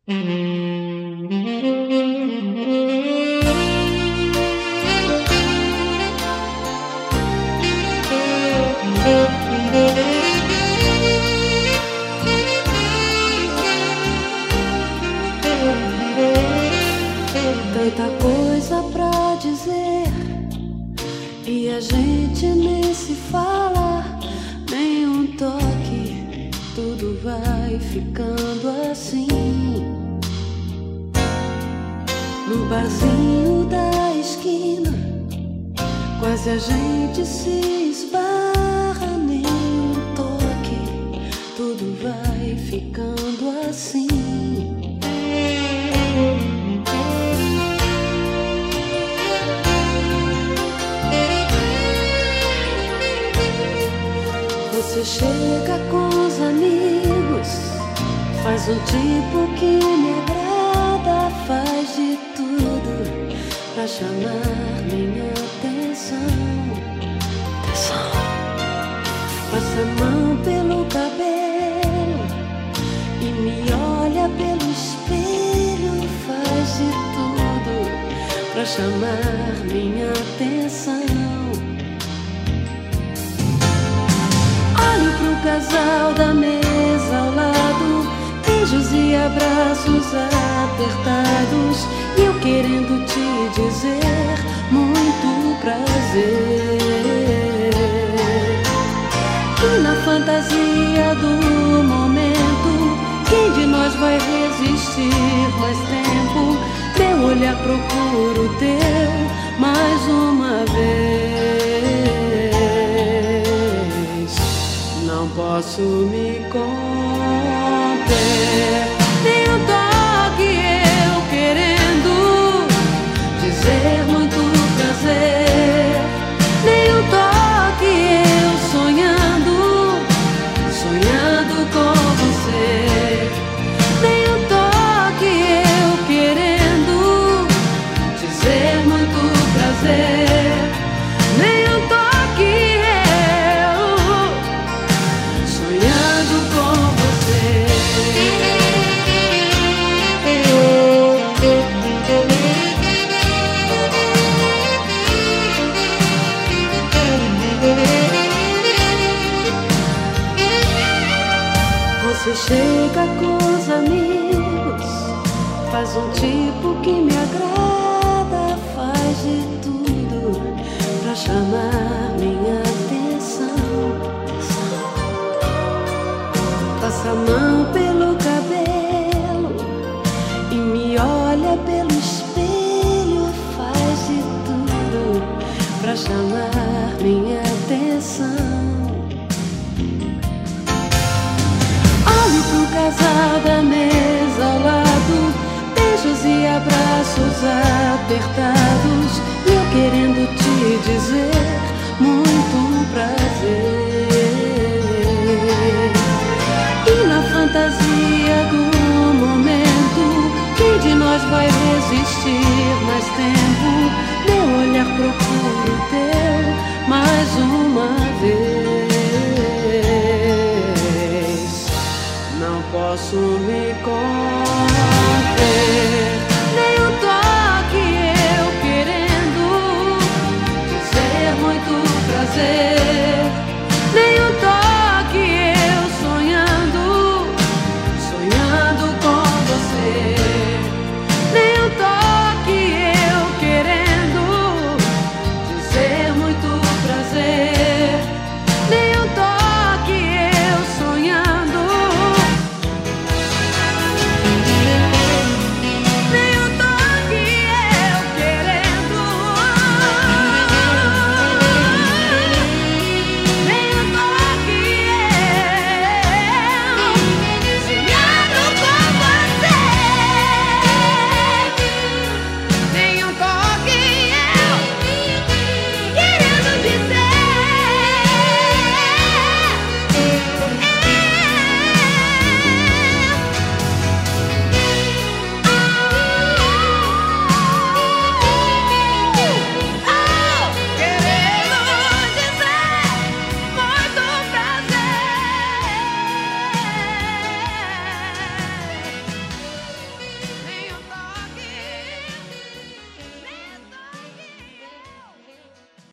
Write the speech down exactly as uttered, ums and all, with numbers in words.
Tanta coisa pra dizer e a gente nem se fala, nem um toque, tudo vai ficando assim. No barzinho da esquina, quase a gente se esbarra, nem um toque, tudo vai ficando assim. Você chega com os amigos, faz um tipo que me agrada, faz de tudo pra chamar minha atenção. Passa a mão pelo cabelo e me olha pelo espelho, faz de tudo pra chamar minha atenção. Olho pro casal da mesa ao lado, beijos e abraços apertados, e eu querendo te dizer muito prazer. E na fantasia do momento, quem de nós vai resistir mais tempo? Meu olhar procura o teu mais uma vez. Não posso me conter, nem um toque eu querendo dizer muito prazer, nem um toque eu sonhando, sonhando com você, nem um toque eu querendo dizer muito prazer, nem um toque Você chega com os amigos, faz um tipo que me agrada, faz de tudo pra chamar minha atenção. Passa a mão pelo cabelo e me olha pelo espelho, faz de tudo pra chamar minha atenção. Olho pro casal da mesa ao lado, beijos e abraços apertados, e eu querendo te dizer muito prazer. E na fantasia do momento, quem de nós vai resistir mais tempo? Meu olhar procura o teu mais uma vez. Não posso me conter.